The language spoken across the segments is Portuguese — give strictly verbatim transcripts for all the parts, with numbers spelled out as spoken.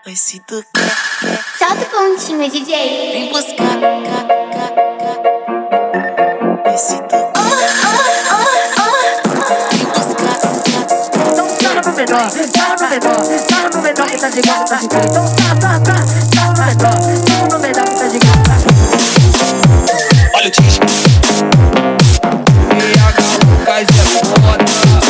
Mas se tu quer, quer, solta o pontinho, D J. vem buscar, cá, cá, cá. Mas se tu quer, vem buscar, cá. Então sarra no menor, sarra no menor, sarra no menor que tá de graça, tá de graça. Então sarra, sarra, sarra, sarra no menor, sarra no menor que tá de graça. Olha o Tish. E a Lucas é foda.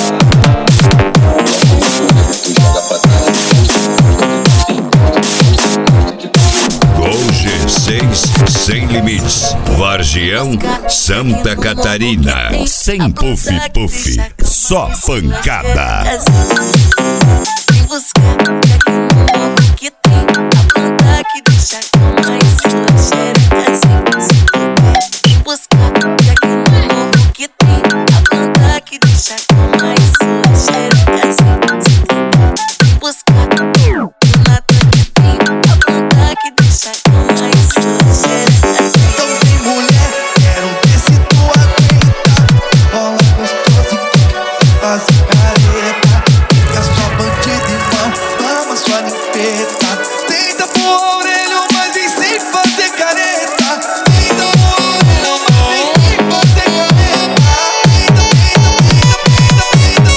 G seis Sem Limites, Vargião, Santa Catarina. Sem puff puff, só pancada. Vem buscar, que tem a planta que deixa com mais sua xereca assim. Vem buscar, que tem a planta que deixa com mais sua xereca assim. Vem buscar, que mata que tem a planta que deixa com mais sua xereca assim. Então vem mulher, quero ver se tu aguenta. Bola gostosa e faz careta. Fica só bandido, irmão, toma sua limpeta. Tenta pro orelho, mas vem sem fazer careta. Tenta pro orelho, mas vem sem fazer careta. Tenta, tenta,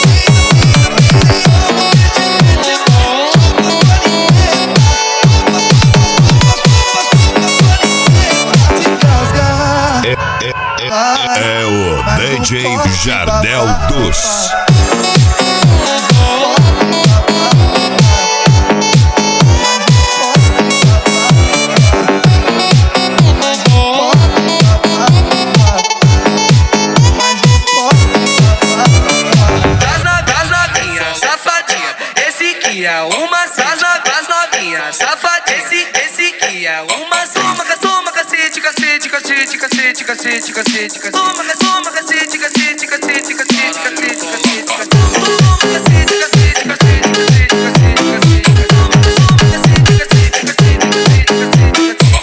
É o D J Jardel dos. Das novinhas, safadinha. Esse que é uma das novinhas, safadinha. Esse, esse que é uma soma, soma, cacete, cacete, cacete, cacete, cacete, cacete, cacete. Soma, soma, cacete, cacete, cacete, cacete, cacete, cacete, cacete. Soma, cacete, cacete, cacete, cacete, cacete, cacete. Soma, cacete, cacete, cacete, cacete, cacete,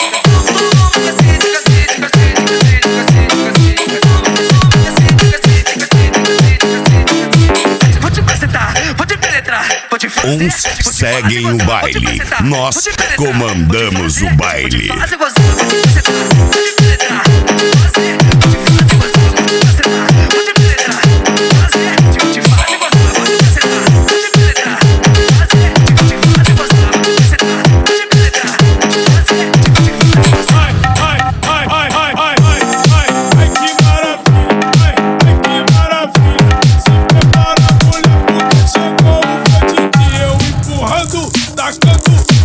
cacete. Vou te apresentar, vou te penetrar, vou te fazer. Uns seguem o baile, nós comandamos o baile. Tacando